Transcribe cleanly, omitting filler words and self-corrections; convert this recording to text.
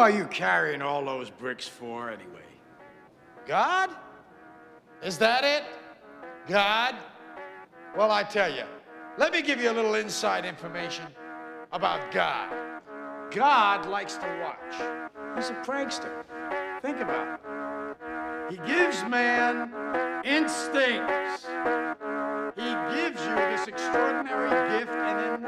are you carrying all those bricks for, anyway? God? Is that it? God? Well, I tell you, let me give you a little inside information about God. God likes to watch. He's a prankster. Think about it. He gives man instincts. He gives you this extraordinary gift, and then